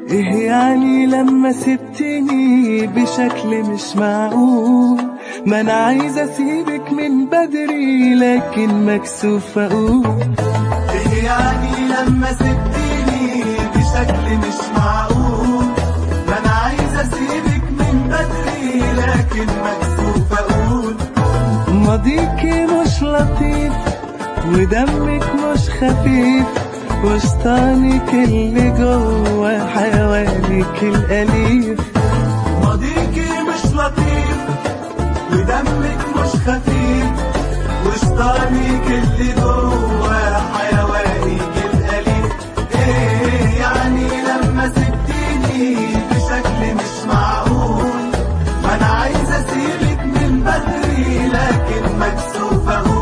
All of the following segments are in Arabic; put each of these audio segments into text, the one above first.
ايه يعني لما سبتني بشكل مش معقول؟ ما انا عايز اسيبك من بدري لكن مكسوف اقول. ايه يعني لما سبتني بشكل مش معقول؟ ما انا عايز اسيبك من بدري لكن مكسوف اقول. ماضيكي مش لطيف ودمك مش خفيف، وسطانك اللي جوا حيوانك الأليف. ماضيكي مش لطيف ودمك مش خفيف، وسطانك اللي جوا حيوانك الأليف. ايه يعني لما سبتيني بشكل مش معقول؟ ما انا عايز اسيبك من بدري لكن مكسوف اقول.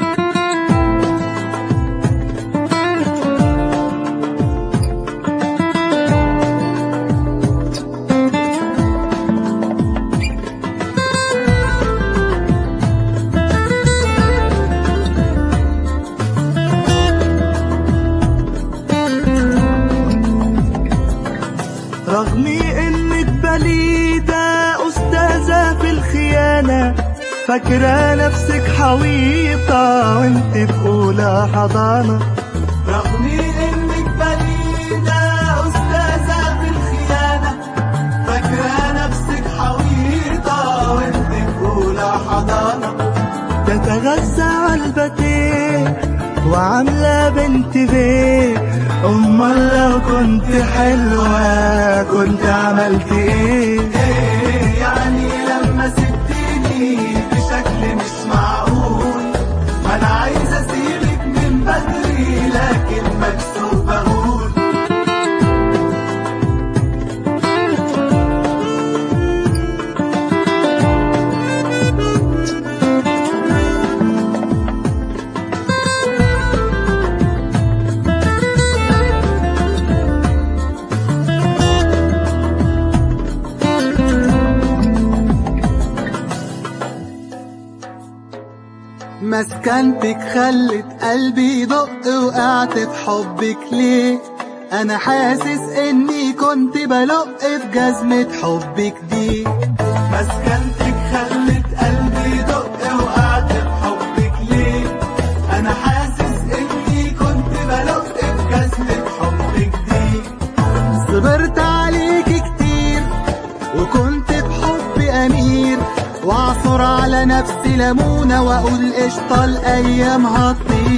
رغمي انك بليدة أستاذة في الخيانة، فاكرة نفسك حويطة وانت في أولى حضانة. رغمي انك بليدة أستاذة في الخيانة، فاكرة نفسك حويطة وانت في أولى حضانة. تتغذى على الباتيه وعاملة بنت بيه، أمال لو كنت حلوة كنت عملت ايه؟ ايه يعني لما سبتيني بشكل مش معقول؟ ما انا عايز اسيبك من بدري لكن مكسوف اقول. مسكنتك خلت قلبي يدق، وقعت في حبك ليه؟ انا حاسس اني كنت بلق في جزمة حبك دي. مسكنتك خلت قلبي يدق، وقعت في حبك ليه؟ انا حاسس اني كنت بلق في جزمة حبك دي. صبرت عليك كتير وكنت بحب امير، واعصر على نفسي ليمونة واقول قشطة الايام هتطير.